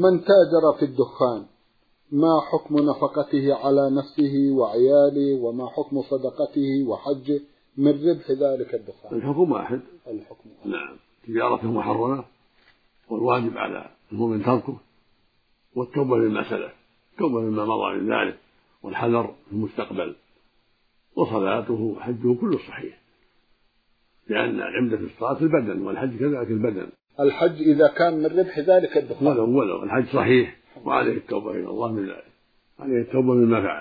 من تاجر في الدخان ما حكم نفقته على نفسه وعياله، وما حكم صدقته وحجه من ربح ذلك الدخان؟ الحكم واحد. الحكم واحد. نعم، تجارته محرمة، والواجب على المؤمن تركه والتوبة مما سلف، التوبة مما مضى من ذلك، والحذر في المستقبل، وصلاته وحجه كله صحيح، لأن عمدة الصلاة البدن، والحج كذلك البدن. الحج إذا كان من ربح ذلك الدخان ولو الحج صحيح، وعليه التوبة إلى الله من ذلك، عليه التوبة مما فعل.